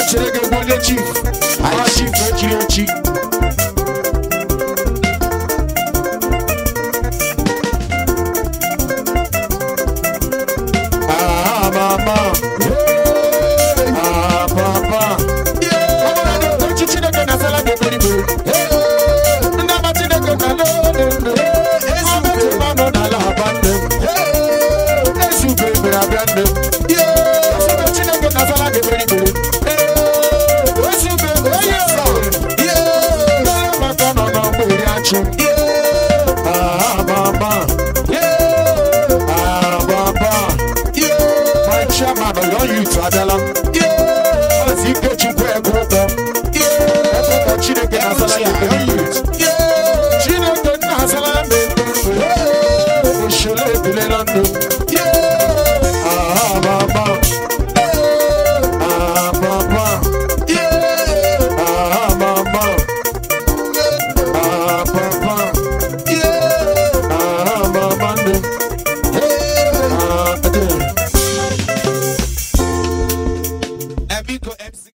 Chirege Bonde Chief, our chief Chiro Chief. Ah, mama. Ah, papa. Yeah. Don't you see the Ganasala de Beribu? Hey, never see the Ganalo. Hey, I'm a man on a labande. Hey, let's you baby, I'm branded. Yeah, so don't you the Ganasala de Beribu? Ah, mama. Yeah. Ah, papa. Yeah. My chairman, I want you to Adela. Yeah. Let's see get you where go down. Yeah. I thought she didn't get a salad. Yeah. She didn't get a salad. Oh, she let me